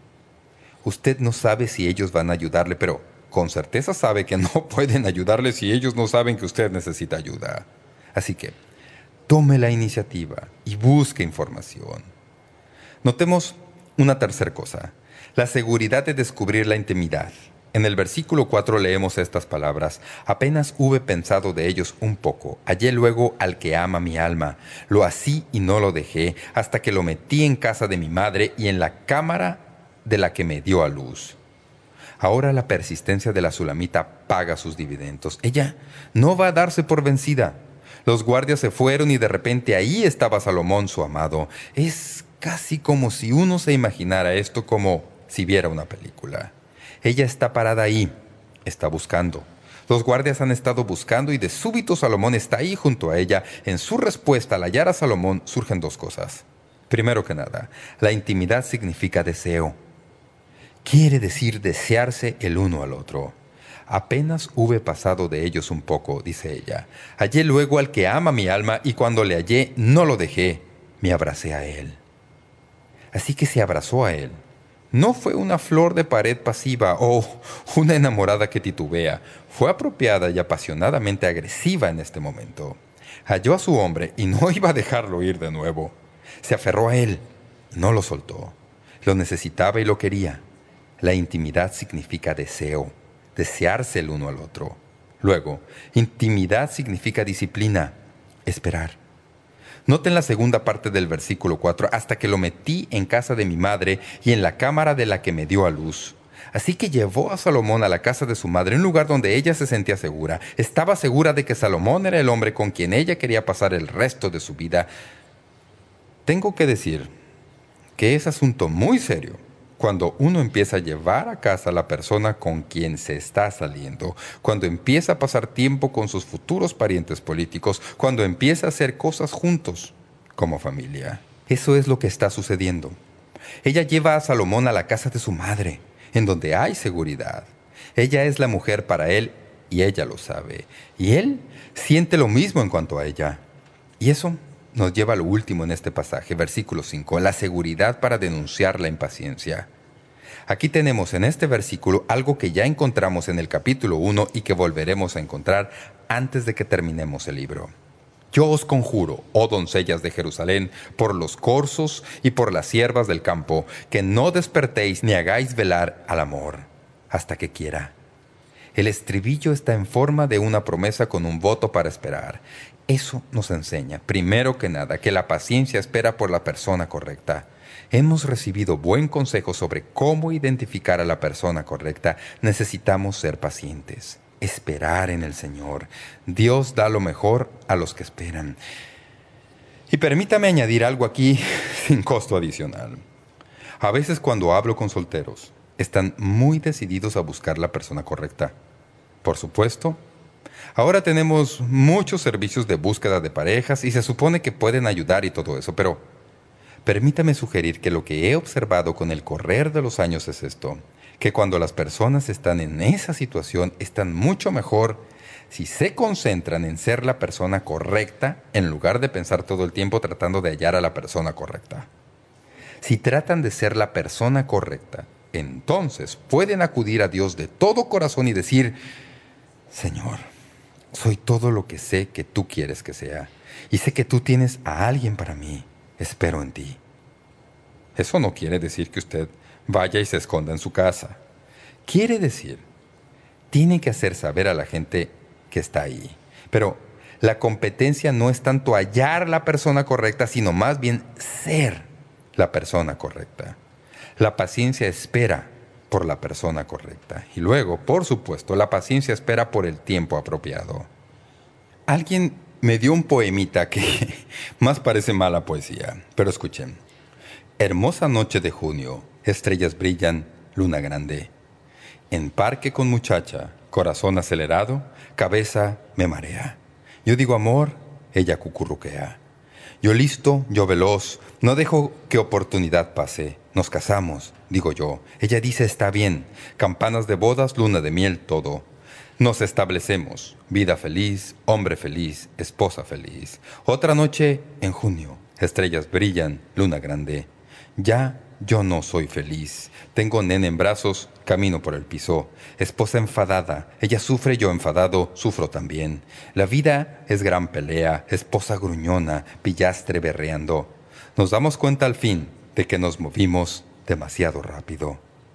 Usted no sabe si ellos van a ayudarle, pero con certeza sabe que no pueden ayudarle si ellos no saben que usted necesita ayuda. Así que, tome la iniciativa y busque información. Notemos una tercera cosa, la seguridad de descubrir la intimidad. En el versículo 4 leemos estas palabras: apenas hube pensado de ellos un poco, hallé luego al que ama mi alma, lo así y no lo dejé, hasta que lo metí en casa de mi madre y en la cámara de la que me dio a luz. Ahora la persistencia de la Sulamita paga sus dividendos. Ella no va a darse por vencida. Los guardias se fueron y de repente ahí estaba Salomón, su amado. Es casi como si uno se imaginara esto como si viera una película. Ella está parada ahí, está buscando. Los guardias han estado buscando y de súbito Salomón está ahí junto a ella. En su respuesta al hallar a Salomón surgen dos cosas. Primero que nada, la intimidad significa deseo. Quiere decir desearse el uno al otro. Apenas hube pasado de ellos un poco, dice ella. Hallé luego al que ama mi alma y cuando le hallé no lo dejé, me abracé a él. Así que se abrazó a él. No fue una flor de pared pasiva o una enamorada que titubea. Fue apropiada y apasionadamente agresiva en este momento. Halló a su hombre y no iba a dejarlo ir de nuevo. Se aferró a él y no lo soltó. Lo necesitaba y lo quería. La intimidad significa deseo, desearse el uno al otro. Luego, intimidad significa disciplina, esperar. Noten la segunda parte del versículo 4, hasta que lo metí en casa de mi madre y en la cámara de la que me dio a luz. Así que llevó a Salomón a la casa de su madre, un lugar donde ella se sentía segura. Estaba segura de que Salomón era el hombre con quien ella quería pasar el resto de su vida. Tengo que decir que es asunto muy serio cuando uno empieza a llevar a casa a la persona con quien se está saliendo, cuando empieza a pasar tiempo con sus futuros parientes políticos, cuando empieza a hacer cosas juntos como familia. Eso es lo que está sucediendo. Ella lleva a Salomón a la casa de su madre, en donde hay seguridad. Ella es la mujer para él y ella lo sabe. Y él siente lo mismo en cuanto a ella. Y eso nos lleva a lo último en este pasaje, versículo 5, la seguridad para denunciar la impaciencia. Aquí tenemos en este versículo algo que ya encontramos en el capítulo 1 y que volveremos a encontrar antes de que terminemos el libro. Yo os conjuro, oh doncellas de Jerusalén, por los corzos y por las siervas del campo, que no despertéis ni hagáis velar al amor, hasta que quiera. El estribillo está en forma de una promesa con un voto para esperar. Eso nos enseña, primero que nada, que la paciencia espera por la persona correcta. Hemos recibido buen consejo sobre cómo identificar a la persona correcta. Necesitamos ser pacientes, esperar en el Señor. Dios da lo mejor a los que esperan. Y permítame añadir algo aquí sin costo adicional. A veces cuando hablo con solteros, están muy decididos a buscar la persona correcta. Por supuesto, ahora tenemos muchos servicios de búsqueda de parejas y se supone que pueden ayudar y todo eso, pero permítame sugerir que lo que he observado con el correr de los años es esto, que cuando las personas están en esa situación están mucho mejor si se concentran en ser la persona correcta en lugar de pensar todo el tiempo tratando de hallar a la persona correcta. Si tratan de ser la persona correcta, entonces pueden acudir a Dios de todo corazón y decir: Señor, soy todo lo que sé que tú quieres que sea, y sé que tú tienes a alguien para mí. Espero en ti. Eso no quiere decir que usted vaya y se esconda en su casa. Quiere decir, tiene que hacer saber a la gente que está ahí. Pero la competencia no es tanto hallar la persona correcta, sino más bien ser la persona correcta. La paciencia espera por la persona correcta. Y luego, por supuesto, la paciencia espera por el tiempo apropiado. Alguien me dio un poemita que más parece mala poesía, pero escuchen. Hermosa noche de junio, estrellas brillan, luna grande. En parque con muchacha, corazón acelerado, cabeza me marea. Yo digo amor, ella cucurruquea. Yo listo, yo veloz, no dejo que oportunidad pase. Nos casamos, digo yo. Ella dice está bien, campanas de bodas, luna de miel, todo. Nos establecemos, vida feliz, hombre feliz, esposa feliz. Otra noche en junio, estrellas brillan, luna grande. Ya yo no soy feliz. Tengo nene en brazos, camino por el piso. Esposa enfadada, ella sufre, yo enfadado, sufro también. La vida es gran pelea, esposa gruñona, pillastre berreando. Nos damos cuenta al fin de que nos movimos demasiado rápido.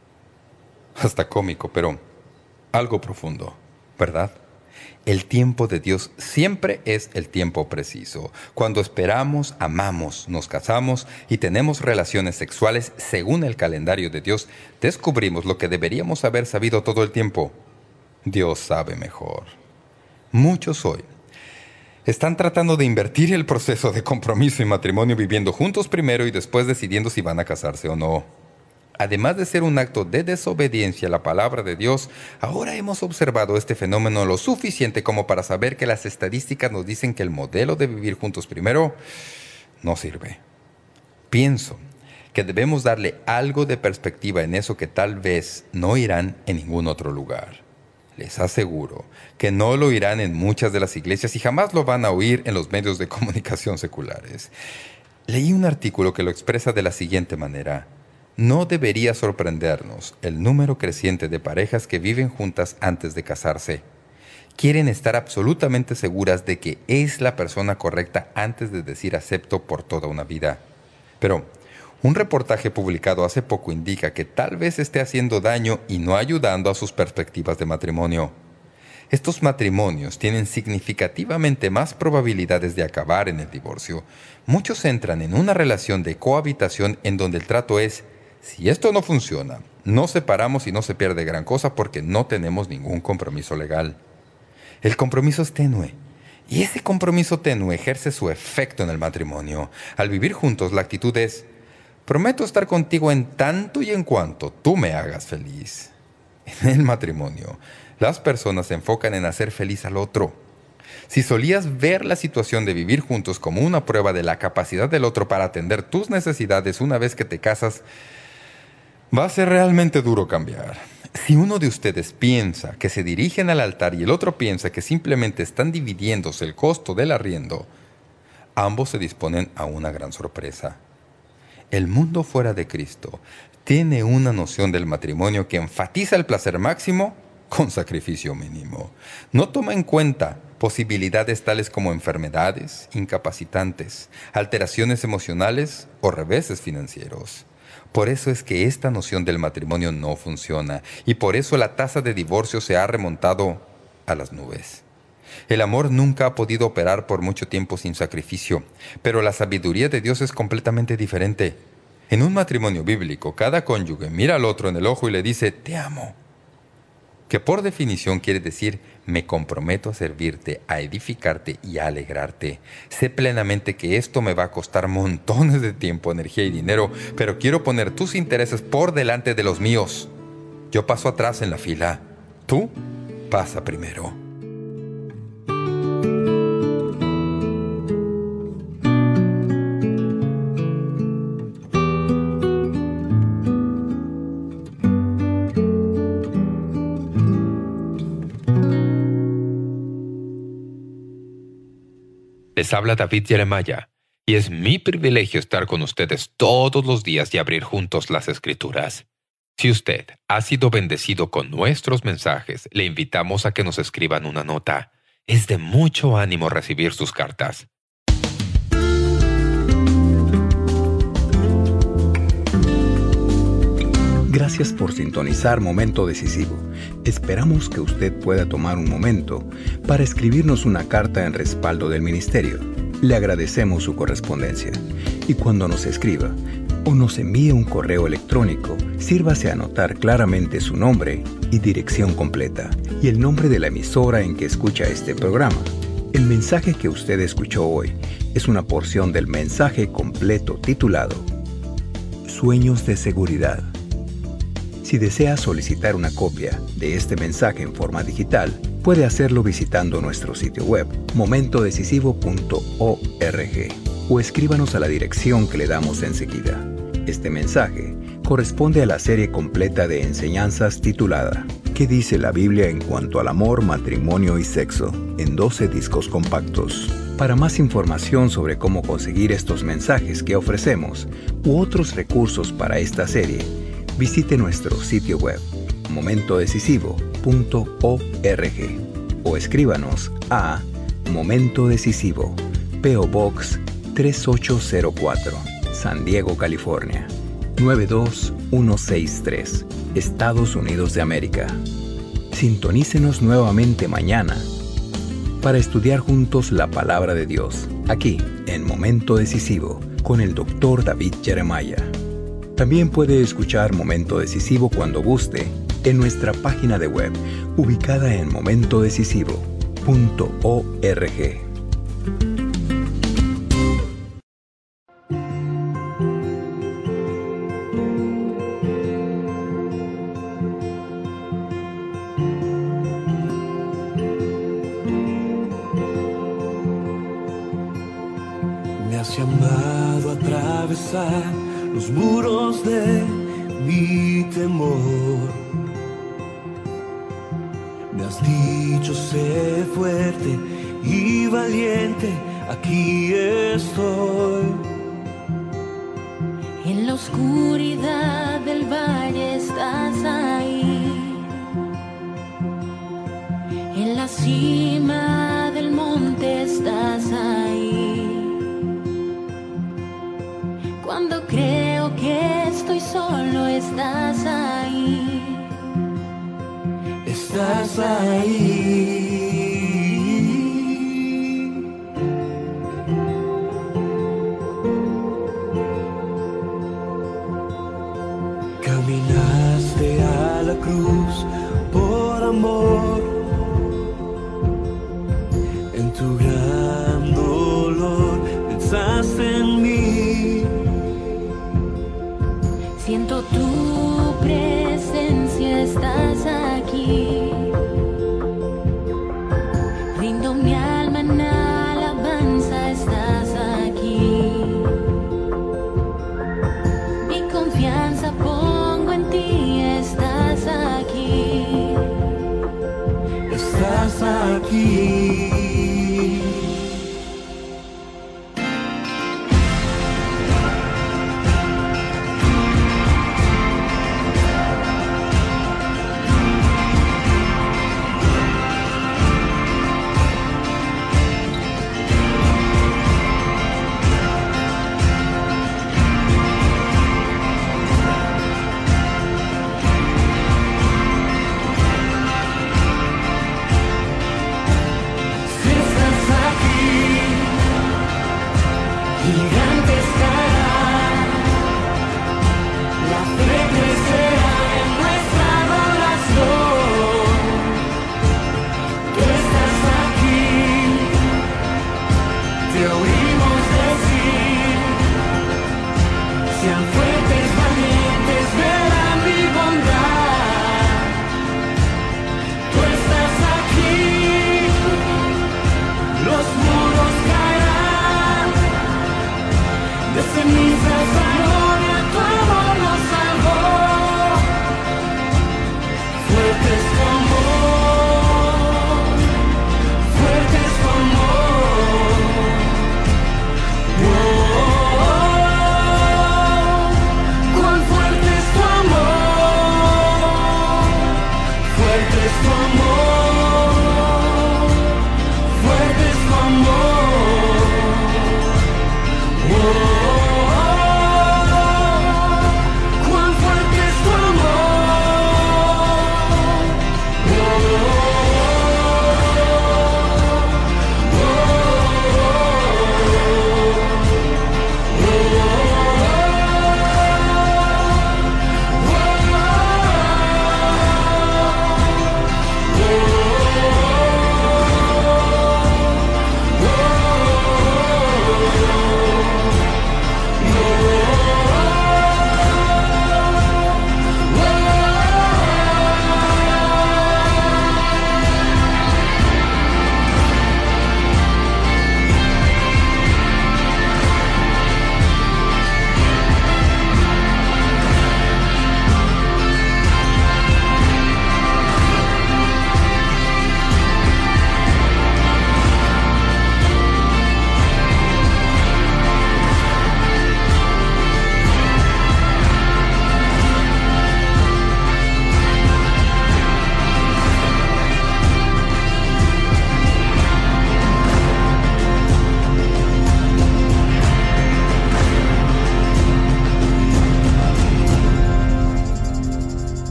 Hasta cómico, pero algo profundo, ¿verdad? El tiempo de Dios siempre es el tiempo preciso. Cuando esperamos, amamos, nos casamos y tenemos relaciones sexuales según el calendario de Dios, descubrimos lo que deberíamos haber sabido todo el tiempo. Dios sabe mejor. Muchos hoy están tratando de invertir el proceso de compromiso y matrimonio viviendo juntos primero y después decidiendo si van a casarse o no. Además de ser un acto de desobediencia a la palabra de Dios, ahora hemos observado este fenómeno lo suficiente como para saber que las estadísticas nos dicen que el modelo de vivir juntos primero no sirve. Pienso que debemos darle algo de perspectiva en eso que tal vez no oirán en ningún otro lugar. Les aseguro que no lo oirán en muchas de las iglesias y jamás lo van a oír en los medios de comunicación seculares. Leí un artículo que lo expresa de la siguiente manera. No debería sorprendernos el número creciente de parejas que viven juntas antes de casarse. Quieren estar absolutamente seguras de que es la persona correcta antes de decir acepto por toda una vida. Pero un reportaje publicado hace poco indica que tal vez esté haciendo daño y no ayudando a sus perspectivas de matrimonio. Estos matrimonios tienen significativamente más probabilidades de acabar en el divorcio. Muchos entran en una relación de cohabitación en donde el trato es: si esto no funciona, nos separamos y no se pierde gran cosa porque no tenemos ningún compromiso legal. El compromiso es tenue. Y ese compromiso tenue ejerce su efecto en el matrimonio. Al vivir juntos, la actitud es: prometo estar contigo en tanto y en cuanto tú me hagas feliz. En el matrimonio, las personas se enfocan en hacer feliz al otro. Si solías ver la situación de vivir juntos como una prueba de la capacidad del otro para atender tus necesidades una vez que te casas, va a ser realmente duro cambiar. Si uno de ustedes piensa que se dirigen al altar y el otro piensa que simplemente están dividiéndose el costo del arriendo, ambos se disponen a una gran sorpresa. El mundo fuera de Cristo tiene una noción del matrimonio que enfatiza el placer máximo con sacrificio mínimo. No toma en cuenta posibilidades tales como enfermedades incapacitantes, alteraciones emocionales o reveses financieros. Por eso es que esta noción del matrimonio no funciona y por eso la tasa de divorcio se ha remontado a las nubes. El amor nunca ha podido operar por mucho tiempo sin sacrificio, pero la sabiduría de Dios es completamente diferente. En un matrimonio bíblico, cada cónyuge mira al otro en el ojo y le dice, te amo, que por definición quiere decir, me comprometo a servirte, a edificarte y a alegrarte. Sé plenamente que esto me va a costar montones de tiempo, energía y dinero, pero quiero poner tus intereses por delante de los míos. Yo paso atrás en la fila. Tú pasa primero. Les habla David Jeremiah, y es mi privilegio estar con ustedes todos los días y abrir juntos las Escrituras. Si usted ha sido bendecido con nuestros mensajes, le invitamos a que nos escriban una nota. Es de mucho ánimo recibir sus cartas. Gracias por sintonizar Momento Decisivo. Esperamos que usted pueda tomar un momento para escribirnos una carta en respaldo del ministerio. Le agradecemos su correspondencia. Y cuando nos escriba o nos envíe un correo electrónico, sírvase a anotar claramente su nombre y dirección completa y el nombre de la emisora en que escucha este programa. El mensaje que usted escuchó hoy es una porción del mensaje completo titulado Sueños de Seguridad. Si desea solicitar una copia de este mensaje en forma digital, puede hacerlo visitando nuestro sitio web, momentodecisivo.org, o escríbanos a la dirección que le damos enseguida. Este mensaje corresponde a la serie completa de enseñanzas titulada ¿Qué dice la Biblia en cuanto al amor, matrimonio y sexo?, en 12 discos compactos. Para más información sobre cómo conseguir estos mensajes que ofrecemos u otros recursos para esta serie, visite nuestro sitio web, momentodecisivo.org, o escríbanos a Momento Decisivo, P.O. Box 3804, San Diego, California, 92163, Estados Unidos de América. Sintonícenos nuevamente mañana para estudiar juntos la Palabra de Dios, aquí en Momento Decisivo, con el Dr. David Jeremiah. También puede escuchar Momento Decisivo cuando guste en nuestra página de web, ubicada en momentodecisivo.org. Me has llamado a atravesar los muros de mi temor. Me has dicho, sé fuerte y valiente, aquí estoy. En la oscuridad del valle estás ahí. En la cima del monte estás ahí. Cuando creo que estoy solo, estás ahí. Estás ahí. Caminaste a la cruz por amor. En tu gran dolor pensaste en mí. Siento tu presencia, estás aquí. Rindo mi alma esperanza pongo en ti, estás aquí. Estás aquí.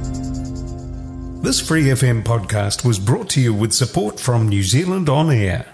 This Free FM podcast was brought to you with support from New Zealand On Air.